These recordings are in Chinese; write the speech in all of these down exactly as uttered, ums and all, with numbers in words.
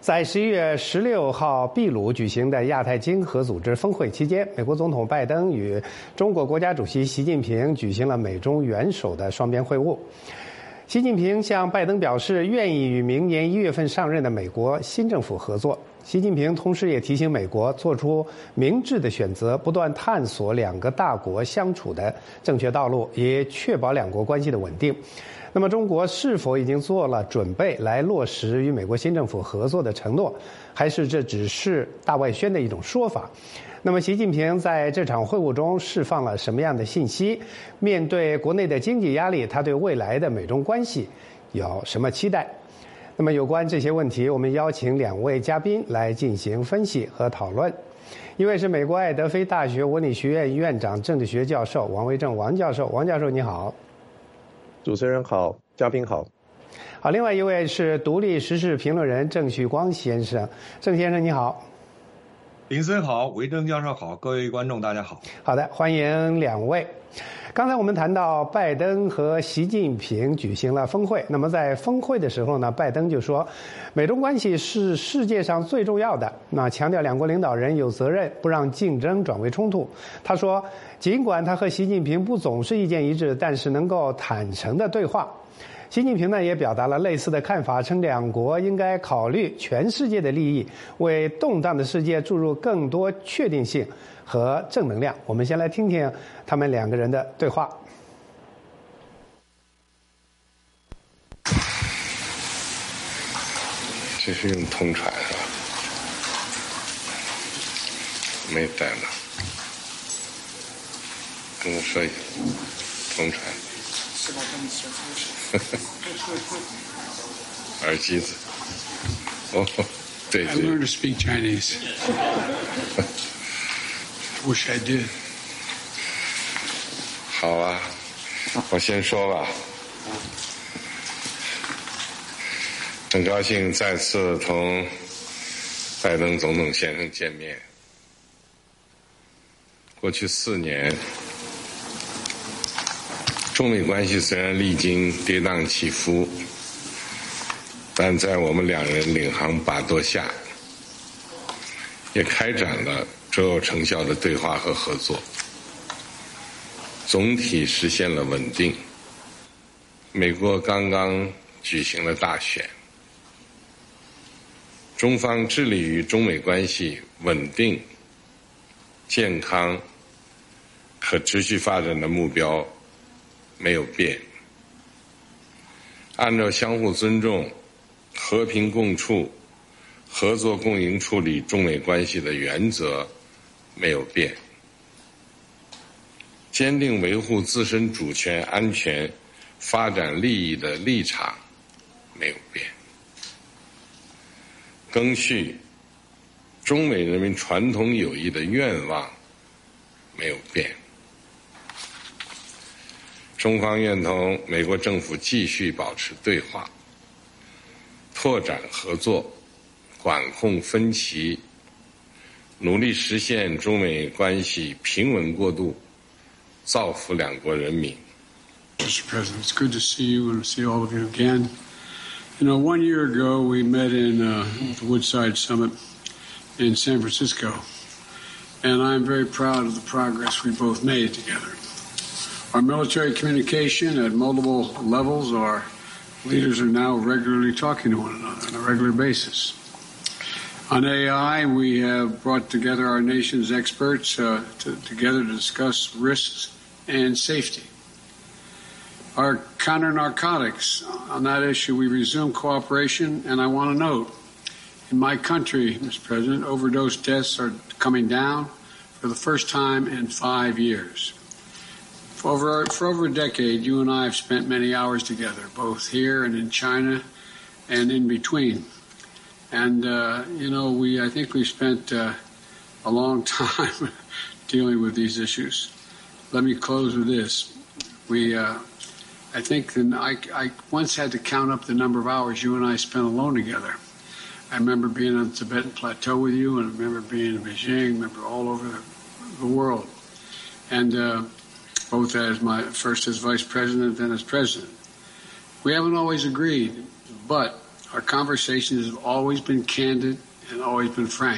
在十一月十六号秘鲁举行的亚太经合组织峰会期间，美国总统拜登与中国国家主席习近平举行了美中元首的双边会晤。习近平向拜登表示，愿意与明年一月份上任的美国新政府合作。习近平同时也提醒美国做出明智的选择，不断探索两个大国相处的正确道路，也确保两国关系的稳定。那么，中国是否已经做了准备来落实与美国新政府合作的承诺，还是这只是大外宣的一种说法？那么，习近平在这场会晤中释放了什么样的信息？面对国内的经济压力，他对未来的美中关系有什么期待？那么，有关这些问题，我们邀请两位嘉宾来进行分析和讨论。一位是美国爱德菲大学文理学院院长、政治学教授王维正王教授，王教授你好。 主持人好，嘉宾好。 好，另外一位是独立时事评论人郑旭光先生，郑先生你好。 林森好，维正教授好，各位观众大家好。 好的，欢迎两位。刚才我们谈到拜登和习近平举行了峰会，那么在峰会的时候呢，拜登就说美中关系是世界上最重要的，那强调两国领导人有责任不让竞争转为冲突。他说尽管他和习近平不总是意见一致，但是能够坦诚的对话。习近平呢也表达了类似的看法，称两国应该考虑全世界的利益，为动荡的世界注入更多确定性和正能量。我们先来听听他们两个人的对话。 这是用通传是吧？没带呢，跟我说一下，通传。耳机子，哦，对对。 I learned to speak Chinese. Wish I did. 好啊，我先说吧。很高兴再次同拜登总统先生见面。过去四年，中美关系虽然历经跌宕起伏，但在我们两人领航把舵下，也开展了卓有成效的对话和合作，总体实现了稳定。美国刚刚举行了大选，中方致力于中美关系稳定、健康、可持续发展的目标没有变，按照相互尊重、和平共处、合作共赢处理中美关系的原则没有变，坚定维护自身主权、安全、发展利益的立场没有变，赓续中美人民传统友谊的愿望没有变。中方愿同美国政府继续保持对话，拓展合作，管控分歧，努力实现中美关系平稳过渡，造福两国人民。 Mister President, it's good to see you and to see all of you again. You know, one year ago we met in uh, the Woodside Summit in San Francisco, and I'm very proud of the progress we both made together. Our military communication at multiple levels, our leaders are now regularly talking to one another on a regular basis. On A I, we have brought together our nation's experts uh, to, together to discuss risks and safety. Our counter-narcotics, on that issue, we resumed cooperation, and I want to note, in my country, Mister President, overdose deaths are coming down for the first time in five years. For over, for over a decade, you and I have spent many hours together, both here and in China and in between. And, uh, you know, we I think we've spent uh, a long time dealing with these issues. Let me close with this. We, uh, I think that I, I once had to count up the number of hours you and I spent alone together. I remember being on the Tibetan Plateau with you, and I remember being in Beijing, I remember all over the, the world. And uh, both as my, first as vice president, then as president. We haven't always agreed, but Our conversations have always been candid and always been frank.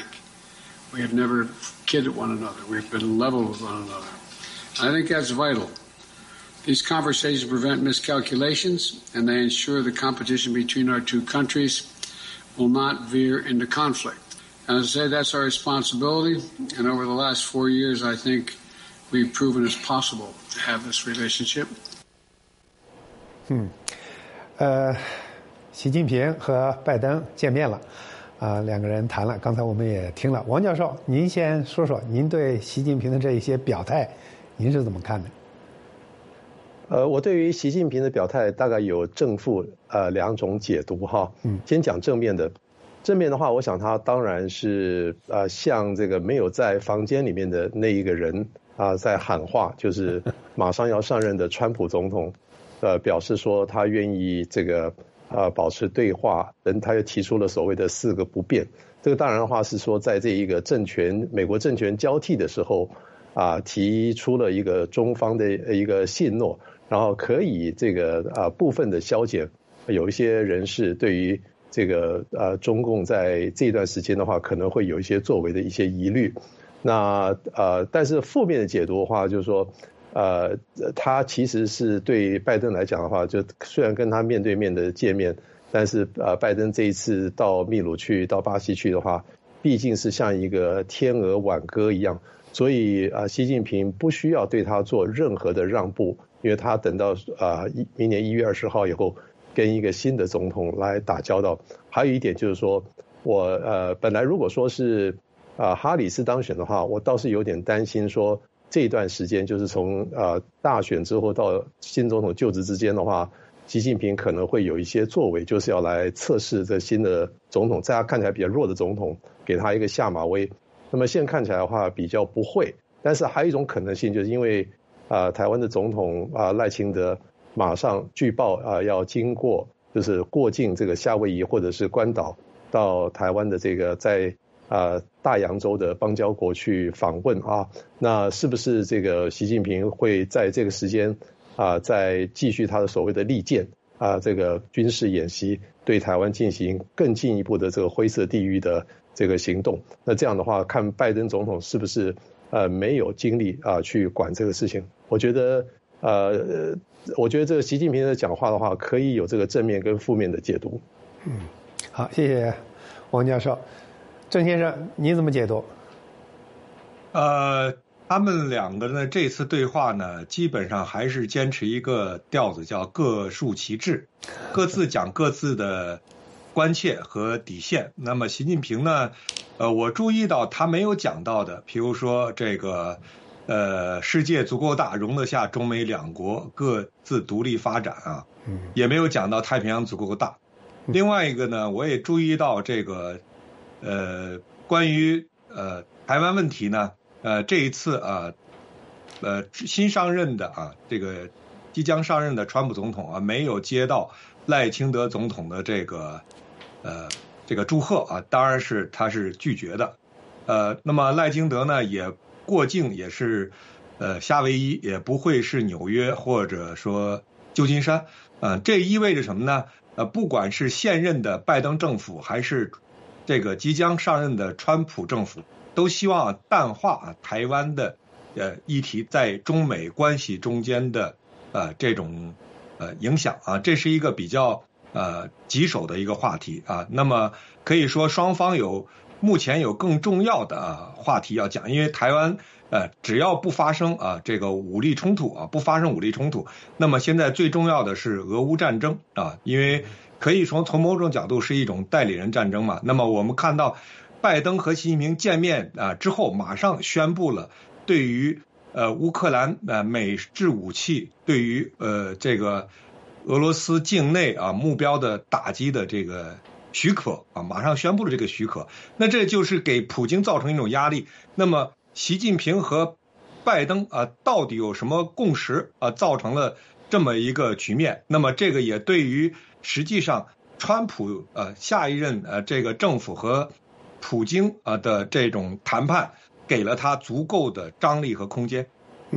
We have never kidded one another. We've been level with one another. I think that's vital. These conversations prevent miscalculations, and they ensure the competition between our two countries will not veer into conflict. And as I say, that's our responsibility. And over the last four years, I think we've proven it's possible to have this relationship. 嗯，呃，习近平和拜登见面了，啊、呃，两个人谈了。刚才我们也听了，王教授，您先说说您对习近平的这一些表态，您是怎么看的？ 呃，我对于习近平的表态大概有正负呃两种解读哈。嗯，先讲正面的。正面的话，我想他当然是呃像这个没有在房间里面的那一个人啊、呃、在喊话，就是马上要上任的川普总统，呃表示说他愿意这个呃保持对话，人他又提出了所谓的四个不变。这个当然的话是说在这一个政权美国政权交替的时候啊、呃、提出了一个中方的一个信诺。然后可以这个啊部分的消减，有一些人士对于这个呃中共在这段时间的话可能会有一些作为的一些疑虑。那呃但是负面的解读的话，就是说呃他其实是对拜登来讲的话，就虽然跟他面对面的见面，但是呃拜登这一次到秘鲁去到巴西去的话，毕竟是像一个天鹅挽歌一样，所以啊、呃、习近平不需要对他做任何的让步。因为他等到啊、呃、明年一月二十号以后，跟一个新的总统来打交道。还有一点就是说，我呃本来如果说是啊、呃、哈里斯当选的话，我倒是有点担心说这段时间就是从呃大选之后到新总统就职之间的话，习近平可能会有一些作为，就是要来测试这新的总统，在他看起来比较弱的总统，给他一个下马威。那么现在看起来的话比较不会，但是还有一种可能性，就是因为。啊、呃，台湾的总统啊、呃、赖清德马上据报啊、呃、要经过，就是过境这个夏威夷或者是关岛，到台湾的这个在啊、呃、大洋洲的邦交国去访问啊。那是不是这个习近平会在这个时间啊、呃、再继续他的所谓的利剑啊、呃、这个军事演习，对台湾进行更进一步的这个灰色地域的这个行动？那这样的话，看拜登总统是不是呃没有精力啊、呃、去管这个事情？我觉得，呃，我觉得这个习近平的讲话的话，可以有这个正面跟负面的解读。 嗯，好，谢谢王教授。郑先生，你怎么解读？ 呃，他们两个呢，这次对话呢，基本上还是坚持一个调子，叫各抒其志，各自讲各自的关切和底线。那么习近平呢，呃，我注意到他没有讲到的，比如说这个。呃，世界足够大，容得下中美两国各自独立发展啊，也没有讲到太平洋足够大。另外一个呢，我也注意到这个，呃，关于呃台湾问题呢，呃，这一次啊，呃，新上任的啊，这个即将上任的川普总统啊，没有接到赖清德总统的这个呃这个祝贺啊，当然是他是拒绝的。呃，那么赖清德呢也。过境也是，呃，夏威夷，也不会是纽约或者说旧金山，呃，这意味着什么呢？呃，不管是现任的拜登政府，还是这个即将上任的川普政府，都希望淡化啊台湾的呃议题在中美关系中间的呃这种呃影响啊，这是一个比较呃棘手的一个话题啊。那么可以说双方有。目前有更重要的、啊、话题要讲，因为台湾呃只要不发生啊这个武力冲突啊不发生武力冲突，那么现在最重要的是俄乌战争啊，因为可以从从某种角度是一种代理人战争嘛。那么我们看到拜登和习近平见面啊之后，马上宣布了对于呃乌克兰呃美制武器对于呃这个俄罗斯境内啊目标的打击的这个。许可啊，马上宣布了这个许可，那这就是给普京造成一种压力。那么习近平和拜登啊，到底有什么共识啊，造成了这么一个局面？那么这个也对于实际上川普呃下一任呃这个政府和普京啊的这种谈判，给了他足够的张力和空间。 嗯，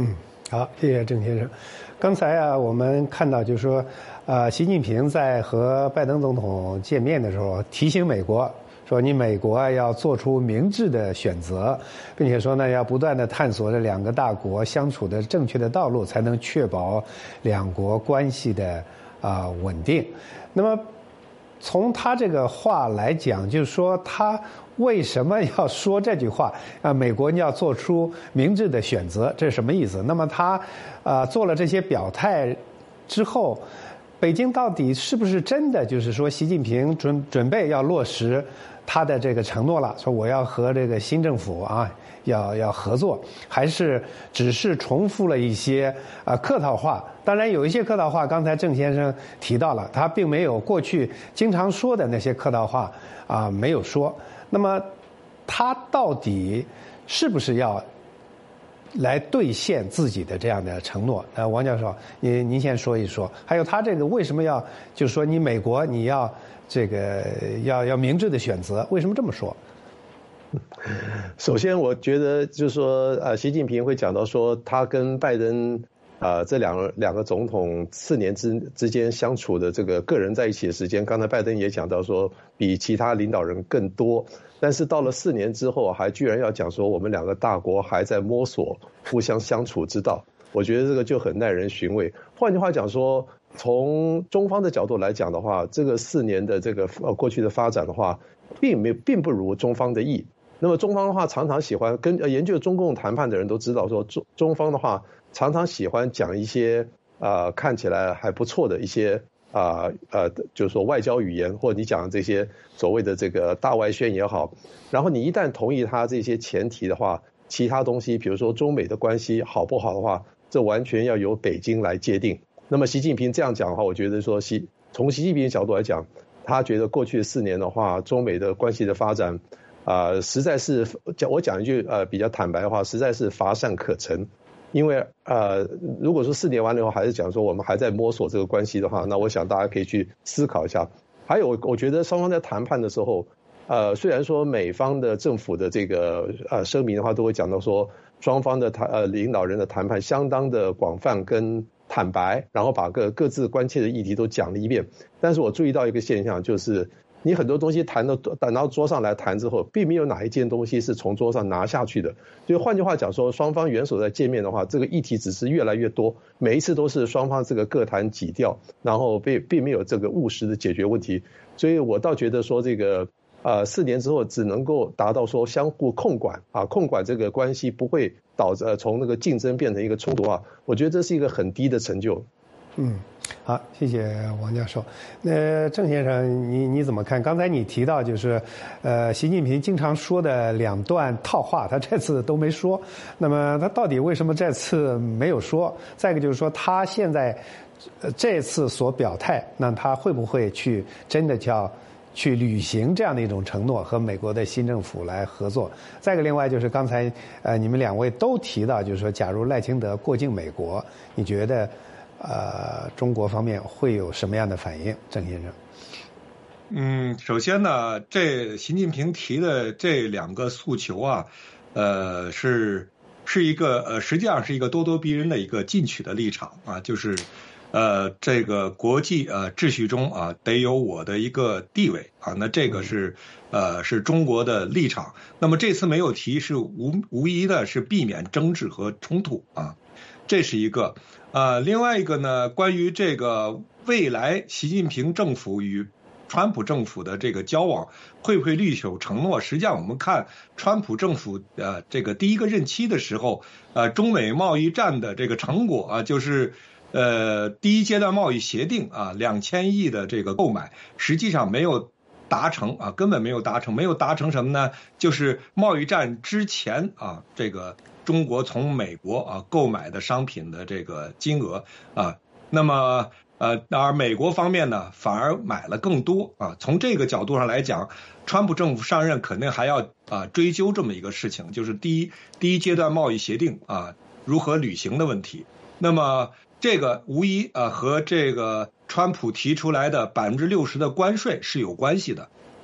好，谢谢郑先生。刚才啊，我们看到就是说，呃，习近平在和拜登总统见面的时候，提醒美国说，你美国啊要做出明智的选择，并且说呢，要不断的探索这两个大国相处的正确的道路，才能确保两国关系的啊、呃、稳定。那么，从他这个话来讲，就是说他为什么要说这句话啊？美国要做出明智的选择，这是什么意思？那么他啊、呃、做了这些表态之后，北京到底是不是真的就是说习近平准准备要落实他的这个承诺了？说我要和这个新政府啊要要合作，还是只是重复了一些啊、呃、客套话？当然有一些客套话，刚才郑先生提到了，他并没有过去经常说的那些客套话啊、呃、没有说。那么他到底是不是要来兑现自己的这样的承诺？呃，王教授，您您先说一说。还有他这个为什么要，就是说你美国你要这个要要明智的选择，为什么这么说？ 首先，我觉得就是说，呃，习近平会讲到说，他跟拜登啊、呃、这两个两个总统四年之之间相处的这个个人在一起的时间，刚才拜登也讲到说，比其他领导人更多。但是到了四年之后，还居然要讲说我们两个大国还在摸索互相相处之道，我觉得这个就很耐人寻味。换句话讲说，从中方的角度来讲的话，这个四年的这个呃过去的发展的话，并没并不如中方的意。那么中方的话常常喜欢跟呃研究中共谈判的人都知道说，中中方的话常常喜欢讲一些呃看起来还不错的一些啊 呃, 呃就是说外交语言，或者你讲这些所谓的这个大外宣也好，然后你一旦同意他这些前提的话，其他东西比如说中美的关系好不好的话，这完全要由北京来界定。那么习近平这样讲的话，我觉得说习从习近平的角度来讲，他觉得过去四年的话，中美的关系的发展啊、呃，实在是讲我讲一句呃比较坦白的话，实在是乏善可陈。因为呃，如果说四年完了以后还是讲说我们还在摸索这个关系的话，那我想大家可以去思考一下。还有，我觉得双方在谈判的时候，呃，虽然说美方的政府的这个呃声明的话，都会讲到说双方的谈呃领导人的谈判相当的广泛跟坦白，然后把各各自关切的议题都讲了一遍。但是我注意到一个现象，就是你很多东西谈到等到桌上来谈之后，并没有哪一件东西是从桌上拿下去的。所以换句话讲说，双方元首在见面的话，这个议题只是越来越多，每一次都是双方这个各谈己调，然后并并没有这个务实的解决问题。所以我倒觉得说这个呃四年之后只能够达到说相互控管啊，控管这个关系不会导致、呃、从那个竞争变成一个冲突啊，我觉得这是一个很低的成就。 嗯，好，谢谢王教授。那郑先生，你你怎么看？刚才你提到就是，呃，习近平经常说的两段套话，他这次都没说。那么他到底为什么这次没有说？再一个就是说，他现在呃这次所表态，那他会不会去真的叫去履行这样的一种承诺，和美国的新政府来合作？再一个，另外就是刚才呃你们两位都提到，就是说，假如赖清德过境美国，你觉得？呃，中国方面会有什么样的反应？郑先生， 嗯，首先呢，这习近平提的这两个诉求啊，呃，是是一个呃，实际上是一个咄咄逼人的一个进取的立场啊，就是呃，这个国际呃秩序中啊，得有我的一个地位啊，那这个是呃是中国的立场。那么这次没有提，是无无疑的是避免争执和冲突啊，这是一个。呃，另外一个呢，关于这个未来习近平政府与川普政府的这个交往会不会履守承诺？实际上，我们看川普政府呃这个第一个任期的时候，呃，中美贸易战的这个成果啊，就是呃第一阶段贸易协定啊，两千亿的这个购买，实际上没有达成啊，根本没有达成，没有达成什么呢？就是贸易战之前啊，这个。中国从美国啊购买的商品的这个金额啊，那么呃，而美国方面呢反而买了更多啊。从这个角度上来讲，川普政府上任肯定还要啊追究这么一个事情，就是第一第一阶段贸易协定啊如何履行的问题。那么这个无疑啊和这个川普提出来的百分之六十的关税是有关系的。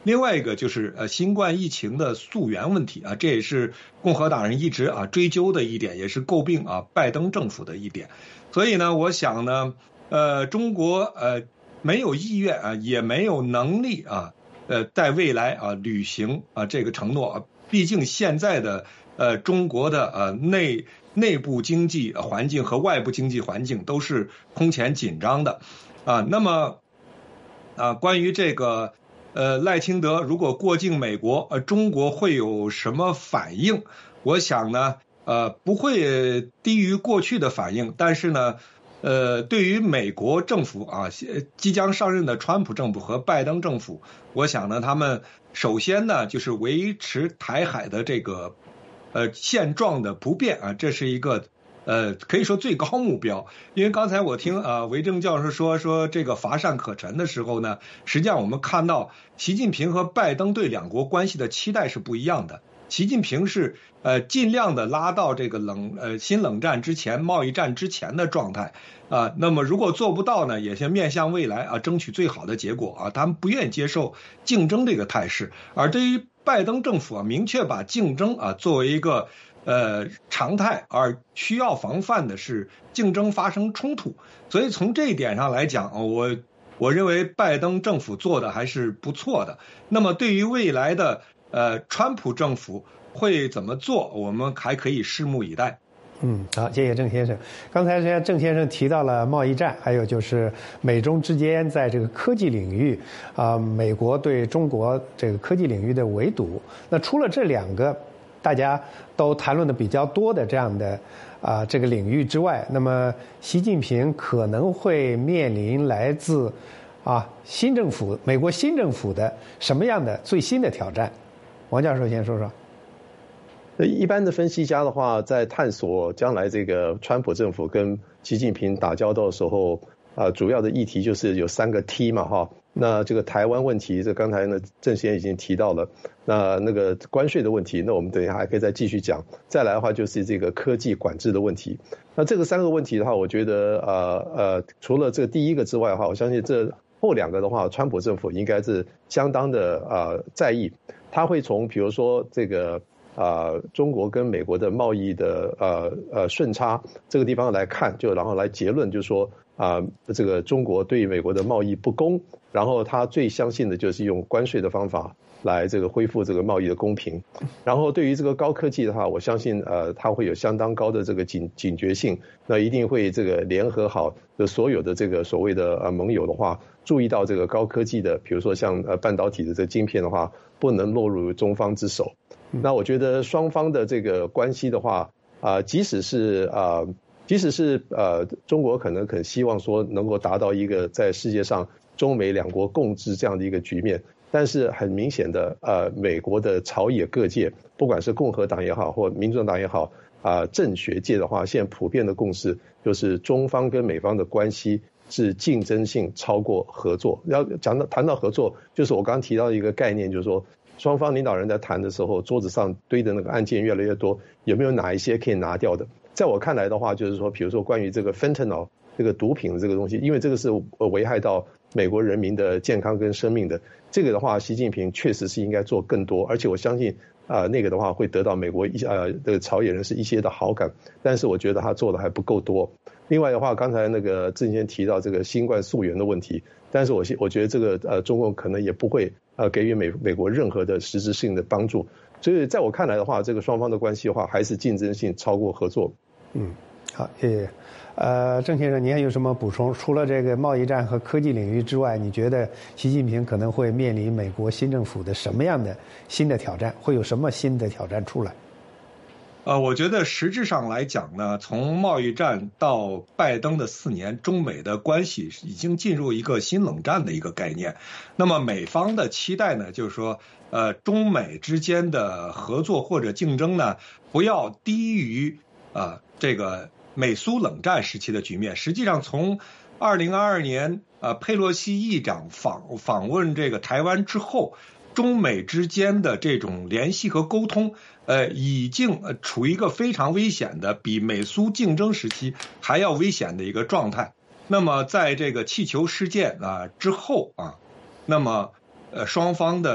另外一个就是呃新冠疫情的溯源问题啊，这也是共和党人一直啊追究的一点，也是诟病啊拜登政府的一点。所以呢，我想呢，呃，中国呃没有意愿啊，也没有能力啊，呃，在未来啊履行啊这个承诺啊，毕竟现在的呃中国的呃内内部经济环境和外部经济环境都是空前紧张的啊。那么啊，关于这个呃赖清德如果过境美国，呃，中国会有什么反应？我想呢。呃，不会低于过去的反应，但是呢，呃，对于美国政府啊，即将上任的川普政府和拜登政府，我想呢，他们首先呢就是维持台海的这个呃现状的不变啊，这是一个呃可以说最高目标。因为刚才我听啊韦正教授说说这个乏善可陈的时候呢，实际上我们看到习近平和拜登对两国关系的期待是不一样的。习近平是呃尽量的拉到这个冷呃新冷战之前、贸易战之前的状态啊、呃。那么如果做不到呢，也是面向未来啊，争取最好的结果啊。他们不愿意接受竞争这个态势，而对于拜登政府啊，明确把竞争啊作为一个呃常态，而需要防范的是竞争发生冲突。所以从这一点上来讲，我我认为拜登政府做的还是不错的。那么对于未来的呃，川普政府会怎么做？我们还可以拭目以待。 嗯，好，谢谢郑先生。刚才郑先生提到了贸易战，还有就是美中之间在这个科技领域啊、呃，美国对中国这个科技领域的围堵。那除了这两个大家都谈论的比较多的这样的啊、呃、这个领域之外，那么习近平可能会面临来自啊新政府美国新政府的什么样的最新的挑战？王教授先说说。 一般的分析家的话，在探索将来这个川普政府跟习近平打交道的时候，啊、呃，主要的议题就是有三个 T 嘛，哈。那这个台湾问题，这刚才呢郑先生已经提到了。那那个关税的问题，那我们等一下还可以再继续讲。再来的话就是这个科技管制的问题。那这个三个问题的话，我觉得呃呃，除了这个第一个之外的话，我相信这后两个的话，川普政府应该是相当的呃在意。他会从比如说这个啊、呃、中国跟美国的贸易的呃呃顺差这个地方来看，就然后来结论，就是说啊、呃、这个中国对美国的贸易不公，然后他最相信的就是用关税的方法来这个恢复这个贸易的公平。然后对于这个高科技的话，我相信呃他会有相当高的这个警警觉性，那一定会这个联合好的所有的这个所谓的呃盟友的话，注意到这个高科技的，比如说像呃半导体的这个晶片的话，不能落入中方之手。那我觉得双方的这个关系的话，啊、呃，即使是啊、呃，即使是呃，中国可能很希望说能够达到一个在世界上中美两国共治这样的一个局面，但是很明显的，呃，美国的朝野各界，不管是共和党也好，或民主党也好，啊、呃，政学界的话，现在普遍的共识就是中方跟美方的关系是竞争性超过合作。要讲到谈到合作，就是我刚刚提到一个概念，就是说。双方领导人在谈的时候，桌子上堆的那个案件越来越多，有没有哪一些可以拿掉的？在我看来的话，就是说，比如说关于这个 fentanyl 这个毒品这个东西，因为这个是危害到美国人民的健康跟生命的，这个的话，习近平确实是应该做更多，而且我相信啊、呃，那个的话会得到美国一呃的朝野人士一些的好感，但是我觉得他做的还不够多。另外的话，刚才那个郑先提到这个新冠溯源的问题，但是我我觉得这个呃中共可能也不会呃给予美美国任何的实质性的帮助，所以在我看来的话，这个双方的关系的话，还是竞争性超过合作。 嗯，好，谢谢。呃，郑先生，您还有什么补充？除了这个贸易战和科技领域之外，你觉得习近平可能会面临美国新政府的什么样的新的挑战？会有什么新的挑战出来？ 呃，我觉得实质上来讲呢，从贸易战到拜登的四年，中美的关系已经进入一个新冷战的一个概念。那么美方的期待呢，就是说，呃，中美之间的合作或者竞争呢，不要低于啊、呃、这个美苏冷战时期的局面。实际上，从二零二二年呃佩洛西议长访访问这个台湾之后，中美之间的这种联系和沟通，呃，已经呃处于一个非常危险的，比美苏竞争时期还要危险的一个状态。那么，在这个气球事件啊之后啊，那么呃双方的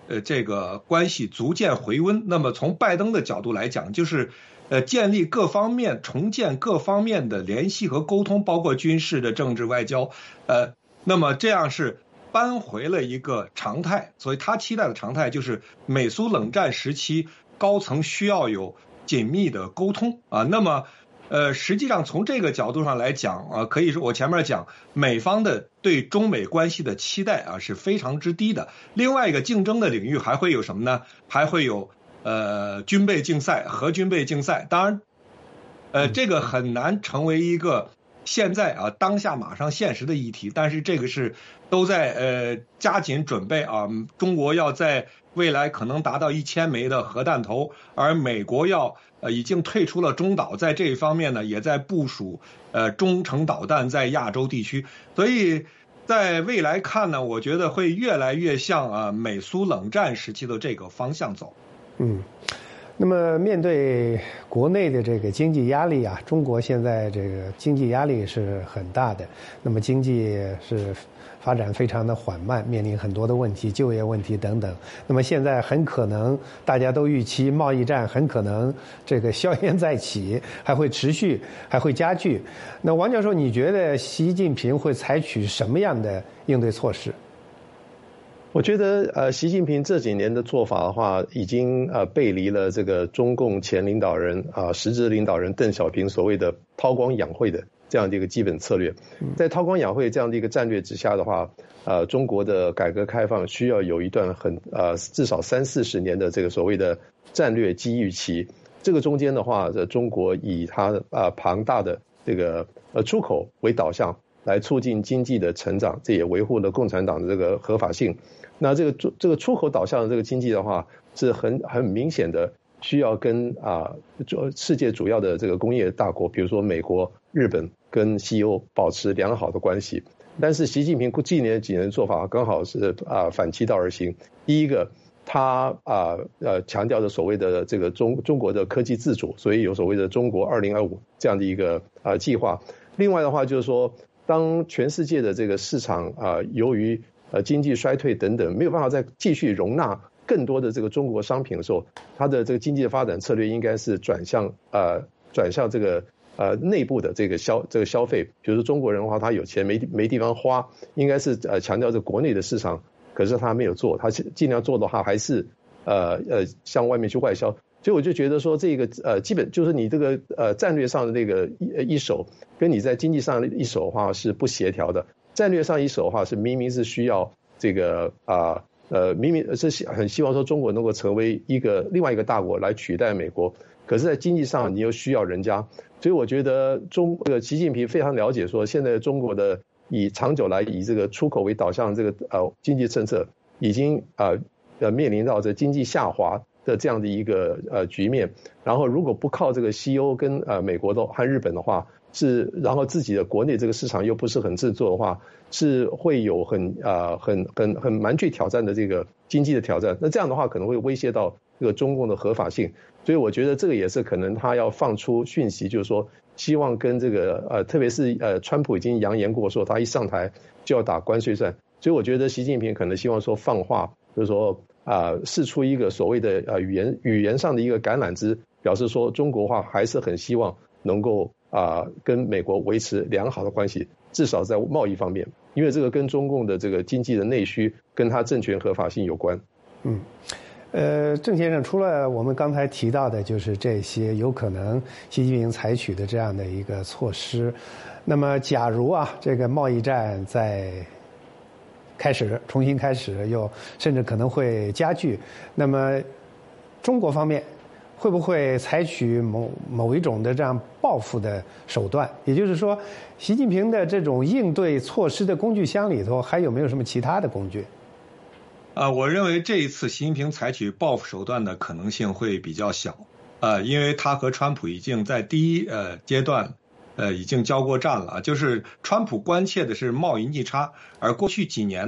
呃这个关系逐渐回温。那么从拜登的角度来讲，就是呃建立各方面、重建各方面的联系和沟通，包括军事的、政治、外交，呃，那么这样是扳回了一个常态。所以他期待的常态就是美苏冷战时期高层需要有紧密的沟通啊。那么呃，实际上从这个角度上来讲啊，可以说我前面讲美方的对中美关系的期待啊是非常之低的。另外一个竞争的领域还会有什么呢？还会有呃军备竞赛、核军备竞赛。当然，呃，这个很难成为一个现在啊当下马上现实的议题，但是这个是都在呃加紧准备啊。中国要在未来可能达到一千枚的核弹头，而美国要呃已经退出了中导，在这一方面呢也在部署呃中程导弹在亚洲地区，所以在未来看呢，我觉得会越来越向啊美苏冷战时期的这个方向走。 嗯。那么面对国内的这个经济压力啊，中国现在这个经济压力是很大的，那么经济是发展非常的缓慢，面临很多的问题，就业问题等等。那么现在很可能大家都预期贸易战很可能这个硝烟再起，还会持续，还会加剧。那王教授，你觉得习近平会采取什么样的应对措施？ 我觉得呃，习近平这几年的做法的话，已经呃背离了这个中共前领导人啊、呃，实质领导人邓小平所谓的韬光养晦的这样的一个基本策略。在韬光养晦这样的一个战略之下的话，呃，中国的改革开放需要有一段很呃至少三四十年的这个所谓的战略机遇期。这个中间的话，这中国以它啊、呃、庞大的这个呃出口为导向，来促进经济的成长，这也维护了共产党的这个合法性。那这个这个出口导向的这个经济的话，是很很明显的需要跟啊世界主要的这个工业大国，比如说美国、日本跟西欧保持良好的关系。但是习近平近年几年的做法刚好是啊反其道而行。第一个，他啊呃强调的所谓的这个中中国的科技自主，所以有所谓的中国二零二五这样的一个啊计划。另外的话就是说，当全世界的这个市场啊由于呃，经济衰退等等，没有办法再继续容纳更多的这个中国商品的时候，它的这个经济的发展策略应该是转向呃转向这个呃内部的这个消这个消费。比如说中国人的话，他有钱没没地方花，应该是呃强调这国内的市场，可是他没有做，他尽量做的话还是呃呃向外面去外销。所以我就觉得说，这个呃基本就是你这个呃战略上的那个一一手，跟你在经济上的一手的话是不协调的。战略上一手的话是明明是需要这个啊 呃, 呃明明是很希望说中国能够成为一个另外一个大国来取代美国，可是在经济上你又需要人家，所以我觉得中这个习近平非常了解说，现在中国的以长久来以这个出口为导向这个呃经济政策已经啊 呃, 呃面临到这经济下滑的这样的一个呃局面，然后如果不靠这个西欧跟呃美国的和日本的话。是，然后自己的国内这个市场又不是很振作的话，是会有很啊、呃、很很很蛮具挑战的这个经济的挑战。那这样的话可能会威胁到这个中共的合法性，所以我觉得这个也是可能他要放出讯息，就是说希望跟这个呃特别是呃川普已经扬言过说他一上台就要打关税战，所以我觉得习近平可能希望说放话，就是说啊释出一个所谓的呃语言语言上的一个橄榄枝，表示说中国话还是很希望能够。啊、呃，跟美国维持良好的关系，至少在贸易方面，因为这个跟中共的这个经济的内需，跟它政权合法性有关。 嗯，呃，郑先生，除了我们刚才提到的，就是这些有可能习近平采取的这样的一个措施，那么假如啊，这个贸易战在开始重新开始，又甚至可能会加剧，那么中国方面。会不会采取某某一种的这样报复的手段？也就是说，习近平的这种应对措施的工具箱里头，还有没有什么其他的工具？ 啊，我认为这一次习近平采取报复手段的可能性会比较小，呃，因为他和川普已经在第一呃阶段，呃已经交过战了。就是川普关切的是贸易逆差，而过去几年呢，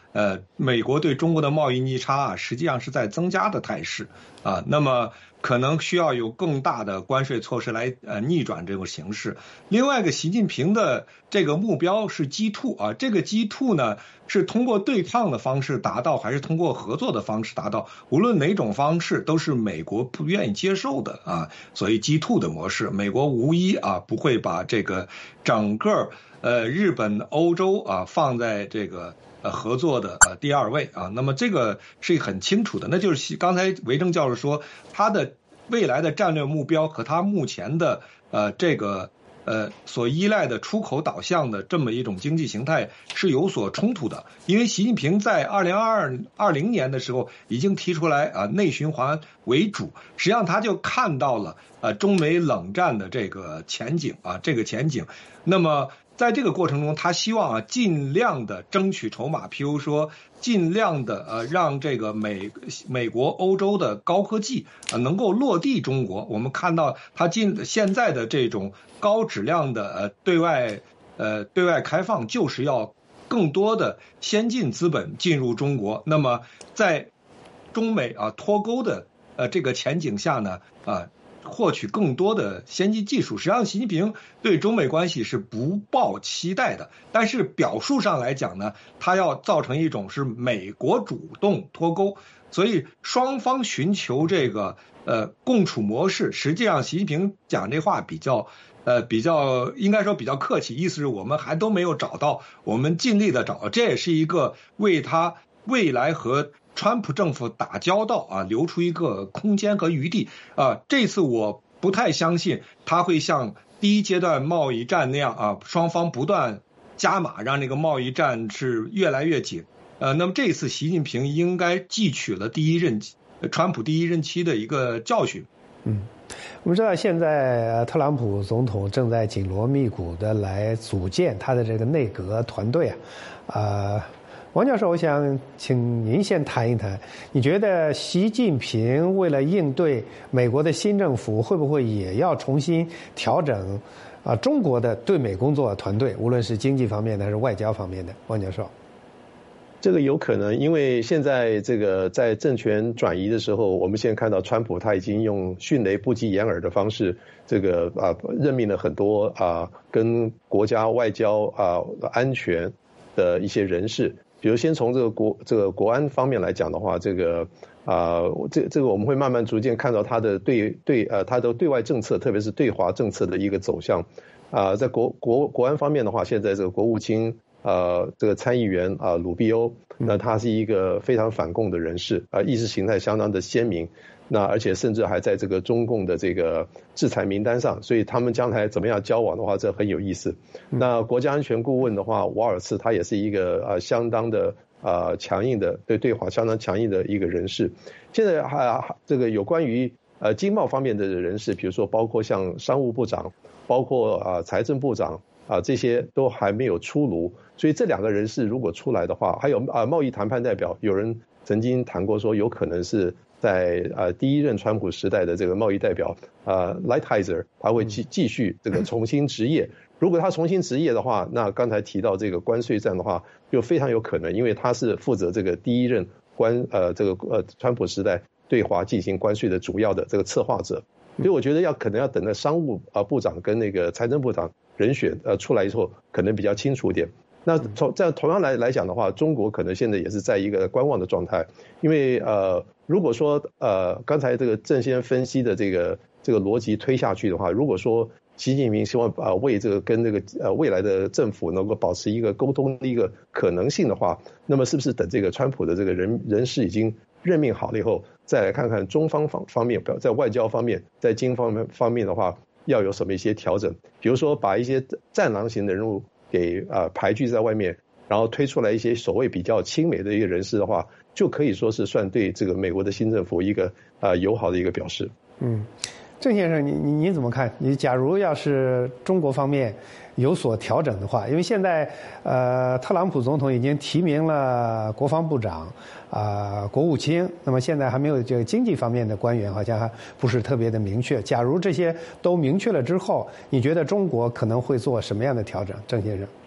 呃，美国对中国的贸易逆差啊，实际上是在增加的态势啊。那么可能需要有更大的关税措施来呃逆转这种形势。另外一个，习近平的这个目标是 G 二 啊，这个 G 二 呢是通过对抗的方式达到，还是通过合作的方式达到？无论哪种方式，都是美国不愿意接受的啊。所以 G 二 的模式，美国无疑啊不会把这个整个呃日本、欧洲啊放在这个。呃，合作的呃第二位啊，那么这个是很清楚的，那就是刚才维正教授说，他的未来的战略目标和他目前的呃这个呃所依赖的出口导向的这么一种经济形态是有所冲突的。因为习近平在二零二二零年的时候已经提出来啊内循环为主，实际上他就看到了呃中美冷战的这个前景啊这个前景，那么。在这个过程中，他希望啊尽量的争取筹码，譬如说尽量的呃让这个美美国、欧洲的高科技啊能够落地中国。我们看到他进现在的这种高质量的呃对外呃对外开放，就是要更多的先进资本进入中国。那么在中美啊脱钩的呃这个前景下呢啊。获取更多的先进技术，实际上习近平对中美关系是不抱期待的，但是表述上来讲呢，他要造成一种是美国主动脱钩，所以双方寻求这个呃共处模式。实际上习近平讲这话比较呃比较应该说比较客气，意思是我们还都没有找到，我们尽力的找，这也是一个为他未来和川普政府打交道啊，留出一个空间和余地啊。这次我不太相信他会像第一阶段贸易战那样啊，双方不断加码，让这个贸易战是越来越紧。呃，那么这次习近平应该汲取了第一任川普第一任期的一个教训。 嗯，我们知道现在特朗普总统正在紧锣密鼓的来组建他的这个内阁团队啊，呃。王教授，我想请您先谈一谈，你觉得习近平为了应对美国的新政府，会不会也要重新调整啊中国的对美工作团队，无论是经济方面的还是外交方面的？王教授， 这个有可能，因为现在这个在政权转移的时候，我们现在看到川普他已经用迅雷不及掩耳的方式，这个啊任命了很多啊跟国家外交啊安全的一些人士。比如先从这个国这个国安方面来讲的话，这个啊、呃、这这个我们会慢慢逐渐看到他的对对呃他的对外政策，特别是对华政策的一个走向啊、呃。在国国国安方面的话，现在这个国务卿呃这个参议员啊、呃、鲁比欧，那他是一个非常反共的人士啊、呃，意识形态相当的鲜明。那而且甚至还在这个中共的这个制裁名单上，所以他们将来怎么样交往的话，这很有意思。那国家安全顾问的话，瓦尔茨他也是一个呃相当的呃强硬的对对华相当强硬的一个人士。现在还这个有关于呃经贸方面的人士，比如说包括像商务部长，包括啊、呃、财政部长啊、呃、这些都还没有出炉，所以这两个人士如果出来的话，还有啊、呃、贸易谈判代表，有人曾经谈过说有可能是。在呃第一任川普时代的这个贸易代表呃 Lighthizer， 他会继继续这个重新执业。如果他重新执业的话，那刚才提到这个关税战的话，就非常有可能，因为他是负责这个第一任关呃这个呃川普时代对华进行关税的主要的这个策划者。所以我觉得要可能要等到商务啊部长跟那个财政部长人选呃出来以后，可能比较清楚一点。那从这样同样来来讲的话，中国可能现在也是在一个观望的状态，因为呃，如果说呃刚才这个郑先生分析的这个这个逻辑推下去的话，如果说习近平希望啊为这个跟这个呃未来的政府能够保持一个沟通的一个可能性的话，那么是不是等这个川普的这个人人事已经任命好了以后，再来看看中方方方面，在外交方面，在经方面方面的话，要有什么一些调整，比如说把一些战狼型的人物。给啊、呃、排拒在外面，然后推出来一些所谓比较亲美的一个人士的话，就可以说是算对这个美国的新政府一个啊、呃、友好的一个表示。 嗯，郑先生，你你你怎么看？你假如要是中国方面有所调整的话，因为现在呃特朗普总统已经提名了国防部长啊、呃、国务卿，那么现在还没有这个经济方面的官员，好像还不是特别的明确。假如这些都明确了之后，你觉得中国可能会做什么样的调整？郑先生？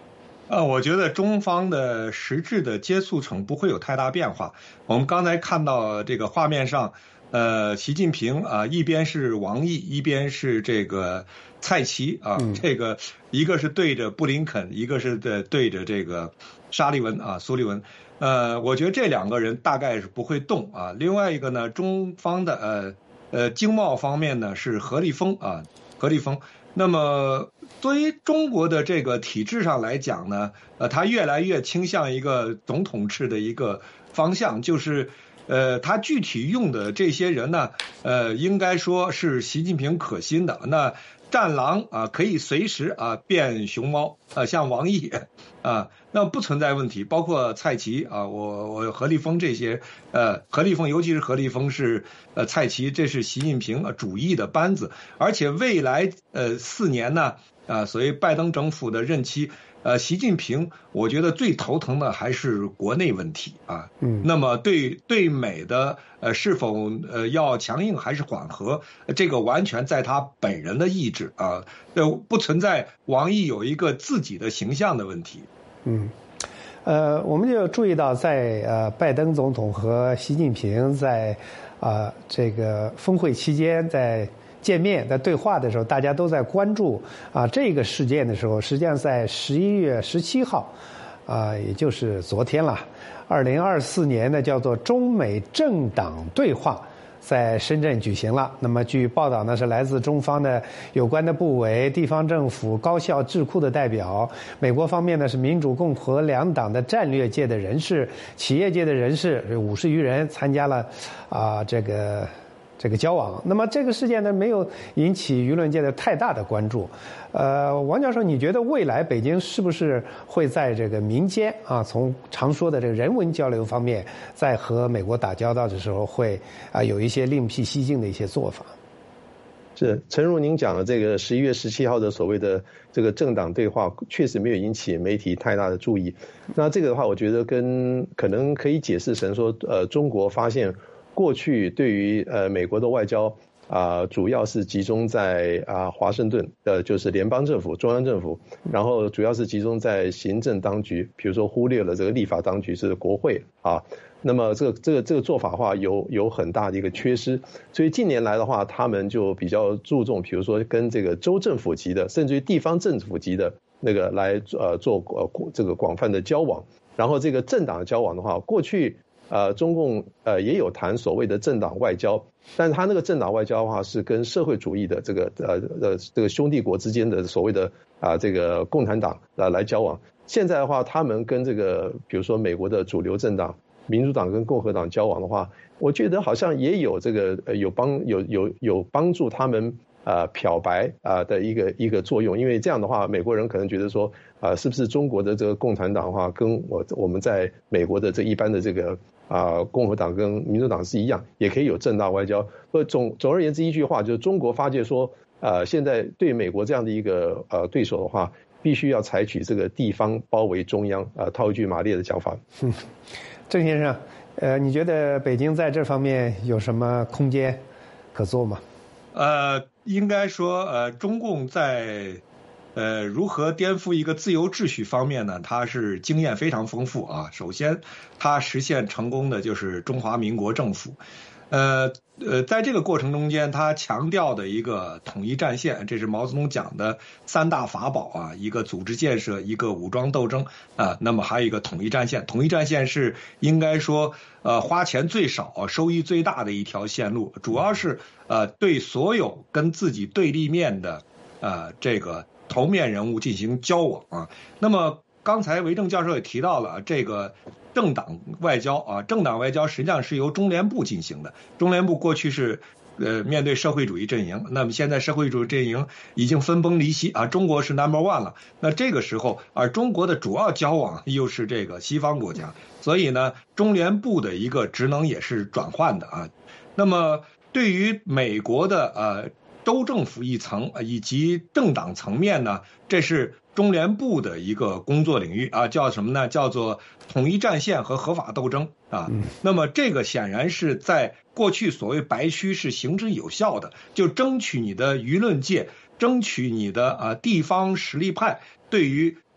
呃，我觉得中方的实质的接触层不会有太大变化。我们刚才看到这个画面上，呃，习近平啊、呃，一边是王毅，一边是这个蔡奇啊，嗯、这个一个是对着布林肯，一个是对对着这个沙利文啊，苏利文。呃，我觉得这两个人大概是不会动啊。另外一个呢，中方的呃呃经贸方面呢是何立峰啊，何立峰。那么，对于中国的这个体制上来讲呢，呃，它越来越倾向一个总统制的一个方向，就是，呃，它具体用的这些人呢，呃，应该说是习近平可心的。那战狼啊，可以随时啊变熊猫啊，像王毅啊，那不存在问题。包括蔡奇啊，我我何立峰这些，呃，何立峰尤其是何立峰是呃蔡奇，这是习近平主义的班子，而且未来呃四年呢啊，所谓拜登政府的任期。呃，习近平，我觉得最头疼的还是国内问题啊。嗯，那么对对美的呃是否呃要强硬还是缓和，这个完全在他本人的意志啊，呃不存在王毅有一个自己的形象的问题。 嗯，呃，我们就注意到在呃拜登总统和习近平在啊、呃、这个峰会期间在。见面在对话的时候，大家都在关注啊这个事件的时候，实际上在十一月十七号，啊也就是昨天了，二零二四年的叫做中美政党对话，在深圳举行了。那么据报道呢，是来自中方的有关的部委、地方政府、高校、智库的代表；美国方面呢是民主、共和两党的战略界的人士、企业界的人士，五十余人参加了啊这个。这个交往，那么这个事件呢，没有引起舆论界的太大的关注。呃，王教授，你觉得未来北京是不是会在这个民间啊，从常说的这个人文交流方面，在和美国打交道的时候，会啊有一些另辟蹊径的一些做法？ 是，诚如您讲的，这个十一月十七号的所谓的这个政党对话，确实没有引起媒体太大的注意。那这个的话，我觉得跟可能可以解释成说，呃，中国发现。过去对于呃美国的外交啊、呃，主要是集中在啊、呃、华盛顿的，就是联邦政府、中央政府，然后主要是集中在行政当局，比如说忽略了这个立法当局是国会啊。那么这个这个这个做法的话有有很大的一个缺失，所以近年来的话，他们就比较注重，比如说跟这个州政府级的，甚至于地方政府级的那个来呃做呃这个广泛的交往，然后这个政党的交往的话，过去。呃，中共呃也有谈所谓的政党外交，但是他那个政党外交的话是跟社会主义的这个呃呃这个兄弟国之间的所谓的啊、呃、这个共产党啊来交往。现在的话，他们跟这个比如说美国的主流政党民主党跟共和党交往的话，我觉得好像也有这个呃有帮有有有帮助他们呃漂白啊、呃、的一个一个作用，因为这样的话，美国人可能觉得说啊、呃、是不是中国的这个共产党的话，跟我我们在美国的这一般的这个。啊、呃，共和党跟民主党是一样，也可以有政党外交。呃，总总而言之，一句话就是中国发觉说，呃，现在对美国这样的一个呃对手的话，必须要采取这个地方包围中央，啊、呃，套一句马列的讲法。 嗯，郑先生，呃，你觉得北京在这方面有什么空间可做吗？ 呃，应该说，呃，中共在。呃，如何颠覆一个自由秩序方面呢？它是经验非常丰富啊。首先，它实现成功的就是中华民国政府。呃呃，在这个过程中间，他强调的一个统一战线，这是毛泽东讲的三大法宝啊，一个组织建设，一个武装斗争啊，那么还有一个统一战线。统一战线是应该说呃花钱最少、收益最大的一条线路，主要是呃对所有跟自己对立面的呃这个。头面人物进行交往啊，那么刚才韦正教授也提到了这个政党外交啊，政党外交实际上是由中联部进行的。中联部过去是呃面对社会主义阵营，那么现在社会主义阵营已经分崩离析啊，中国是 number one 了。那这个时候，而中国的主要交往又是这个西方国家，所以呢，中联部的一个职能也是转换的啊。那么对于美国的呃。州政府一层以及政党层面呢，这是中联部的一个工作领域啊，叫什么呢？叫做统一战线和合法斗争啊。那么这个显然是在过去所谓白区是行之有效的，就争取你的舆论界，争取你的啊地方实力派对于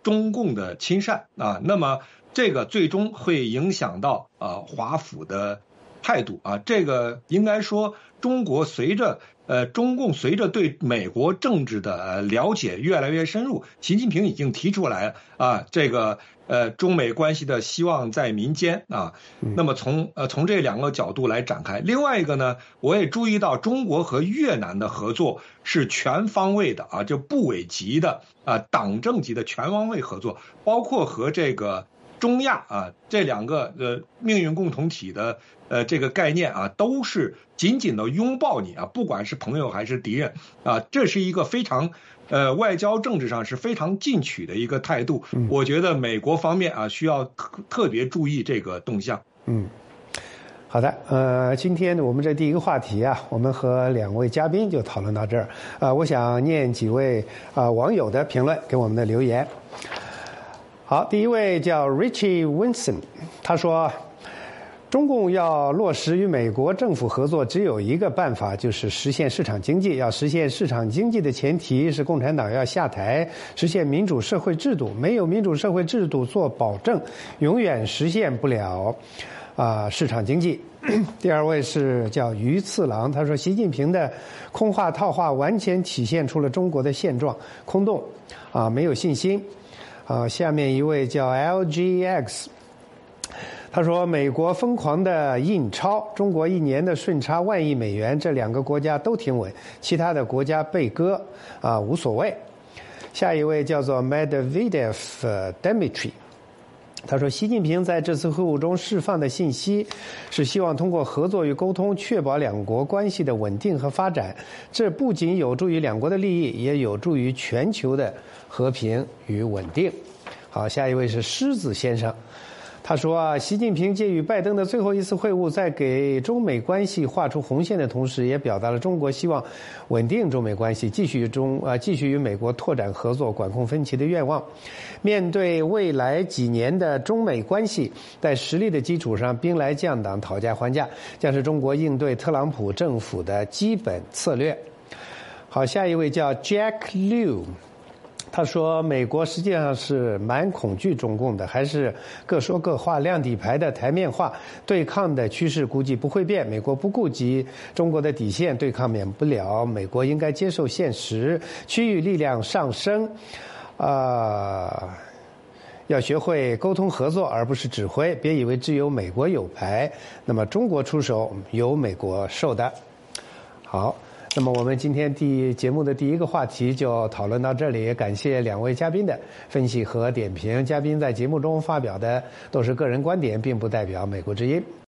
中共的亲善啊，那么这个最终会影响到啊华府的态度啊，这个应该说中国随着呃中共随着对美国政治的了解越来越深入，习近平已经提出来了啊，这个呃中美关系的希望在民间啊，那么从呃从这两个角度来展开。另外一个呢，我也注意到中国和越南的合作是全方位的啊，就部委级的啊党政级的全方位合作，包括和这个中亚啊这两个呃命运共同体的呃这个概念啊，都是紧紧的拥抱你啊，不管是朋友还是敌人啊，这是一个非常呃外交政治上是非常进取的一个态度。嗯、我觉得美国方面啊需要特特别注意这个动向。 嗯，好的，呃，今天我们这第一个话题啊，我们和两位嘉宾就讨论到这儿。啊、呃，我想念几位啊、呃、网友的评论给我们的留言。好，第一位叫 Richie Winson， 他说，中共要落实与美国政府合作，只有一个办法，就是实现市场经济。要实现市场经济的前提是共产党要下台，实现民主社会制度。没有民主社会制度做保证，永远实现不了啊、呃、市场经济。第二位是叫于次郎，他说，习近平的空话套话完全体现出了中国的现状，空洞啊、呃，没有信心。啊，下面一位叫 L G X， 他说美国疯狂的印钞，中国一年的顺差万亿美元，这两个国家都挺稳，其他的国家被割啊无所谓。下一位叫做 Medvedev Dmitry， 他说习近平在这次会晤中释放的信息是希望通过合作与沟通确保两国关系的稳定和发展，这不仅有助于两国的利益，也有助于全球的和平与稳定。好，下一位是狮子先生，他说啊，习近平借与拜登的最后一次会晤，在给中美关系画出红线的同时，也表达了中国希望稳定中美关系，继续中啊继续与美国拓展合作、管控分歧的愿望。面对未来几年的中美关系，在实力的基础上兵来将挡、讨价还价，将是中国应对特朗普政府的基本策略。好，下一位叫 Jack Liu。他说美国实际上是蛮恐惧中共的，还是各说各话，亮底牌的台面化，对抗的趋势估计不会变。美国不顾及中国的底线，对抗免不了，美国应该接受现实，区域力量上升啊、呃，要学会沟通合作，而不是指挥，别以为只有美国有牌，那么中国出手有美国受的。好，那么我们今天第节目的第一个话题就讨论到这里，感谢两位嘉宾的分析和点评。嘉宾在节目中发表的都是个人观点，并不代表美国之音。